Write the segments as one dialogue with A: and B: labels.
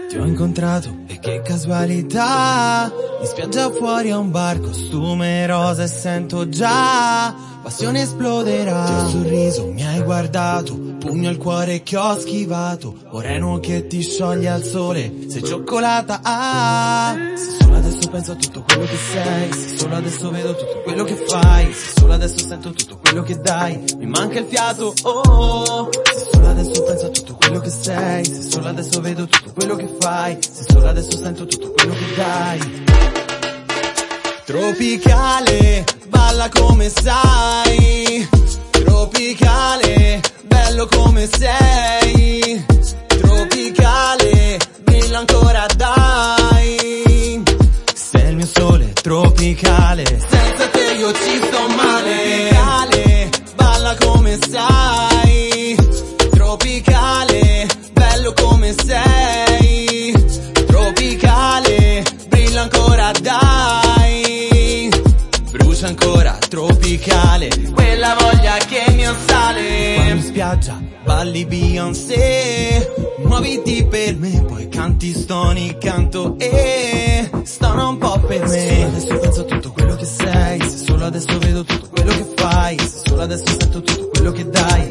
A: Ti ho incontrato e che casualità, in spiaggia fuori a un bar, costume rosa e sento già passione esploderà. Ti ho sorriso, mi hai guardato, pugno al cuore che ho schivato, moreno che ti scioglie al sole, sei cioccolata. Se solo adesso penso a tutto quello che sei, se solo adesso vedo tutto quello che fai, se solo adesso sento tutto quello che dai, mi manca il fiato. Se solo adesso penso a tutto quello che sei, se solo adesso vedo tutto quello che fai, se solo adesso sento tutto quello che dai. Tropicale, balla come sai, tropicale, bello come sei, tropicale, brilla ancora dai, sei il mio sole tropicale, senza te io ci sto male. Tropicale, balla come sai, tropicale, bello come sei, tropicale, brilla ancora dai, brucia ancora tropicale, quella voglia che mi assale. Quando in spiaggia balli Beyoncé, muoviti per me, poi canti stoni, canto e stona un po' per me. Se solo adesso penso a tutto quello che sei, se solo adesso vedo tutto quello che fai, se solo adesso sento tutto quello che dai.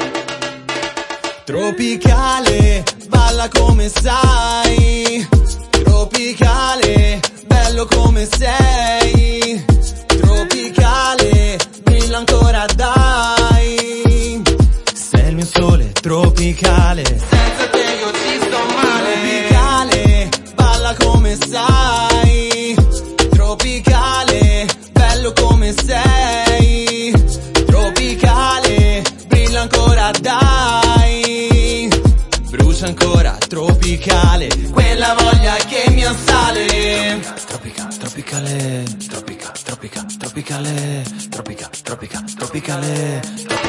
A: Tropicale, balla come sai, tropicale, bello come sei, tropicale, brilla ancora dai, sei il mio sole tropicale, senza te io ci sto male. Tropicale, balla come sai, tropicale, bello come sei, tropicale, brilla ancora dai, brucia ancora tropicale, quella voglia che mi assale. Tropicale, tropicale, tropicale,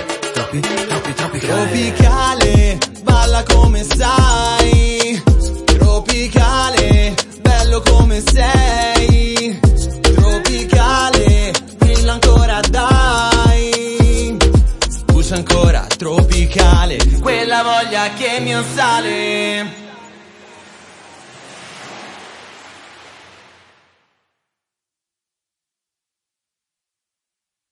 A: tropicale, balla come sai, tropicale, bello come sei, tropicale, brilla ancora dai, brucia ancora tropicale, quella voglia che mi assale.